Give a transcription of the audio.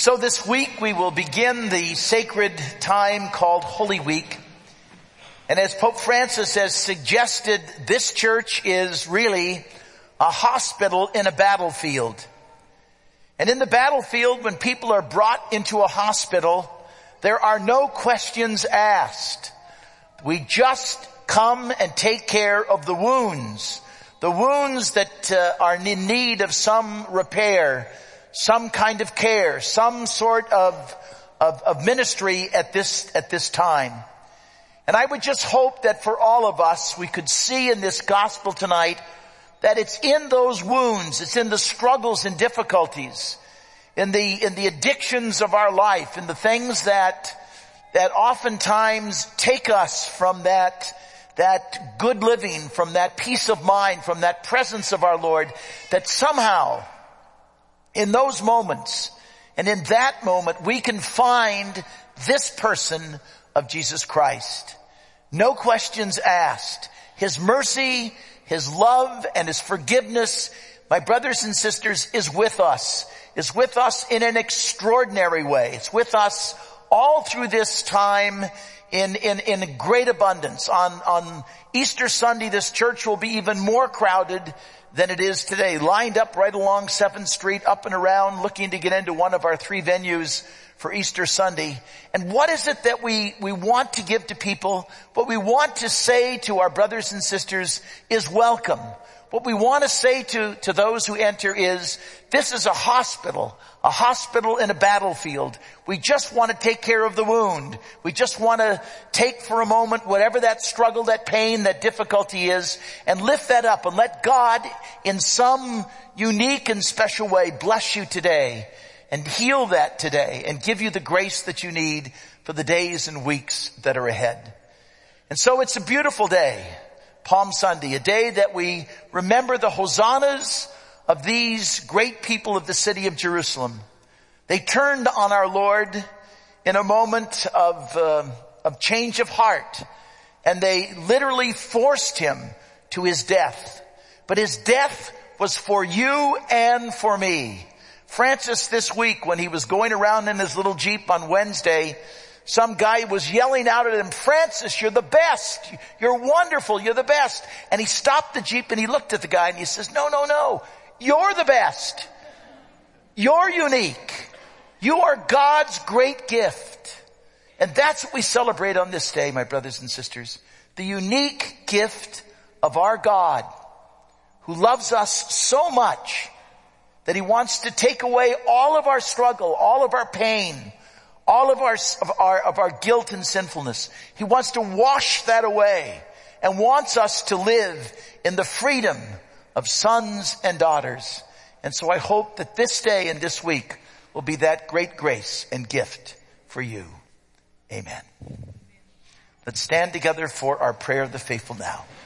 So this week we will begin the sacred time called Holy Week. And as Pope Francis has suggested, this church is really a hospital in a battlefield. And in the battlefield, when people are brought into a hospital, there are no questions asked. We just come and take care of the wounds that are in need of some repair, some kind of care, some sort of ministry at this time. And I would just hope that for all of us, we could see in this gospel tonight that it's in those wounds, it's in the struggles and difficulties, in the addictions of our life, in the things that oftentimes take us from that good living, from that peace of mind, from that presence of our Lord, that somehow in those moments and in that moment we can find this person of Jesus Christ. No questions asked. His mercy, His love, and His forgiveness, my brothers and sisters, is with us in an extraordinary way. It's with us all through this time in great abundance. On Easter Sunday, this church will be even more crowded than it is today, lined up right along 7th Street, up and around, looking to get into one of our 3 venues for Easter Sunday. And what is it that we want to give to people? What we want to say to our brothers and sisters is welcome. What we want to say to those who enter is, this is a hospital in a battlefield. We just want to take care of the wound. We just want to take for a moment whatever that struggle, that pain, that difficulty is, and lift that up and let God in some unique and special way bless you today and heal that today and give you the grace that you need for the days and weeks that are ahead. And so it's a beautiful day, Palm Sunday, a day that we remember the hosannas of these great people of the city of Jerusalem. They turned on our Lord in a moment of change of heart, and they literally forced Him to His death. But His death was for you and for me. Francis this week, when he was going around in his little Jeep on Wednesday, some guy was yelling out at him, "Francis, you're the best. You're wonderful. You're the best." And he stopped the Jeep and he looked at the guy and he says, No. You're the best. You're unique. You are God's great gift. And that's what we celebrate on this day, my brothers and sisters. The unique gift of our God, who loves us so much that He wants to take away all of our struggle, all of our pain, all of our guilt and sinfulness. He wants to wash that away and wants us to live in the freedom of sons and daughters. And so I hope that this day and this week will be that great grace and gift for you. Amen. Let's stand together for our prayer of the faithful now.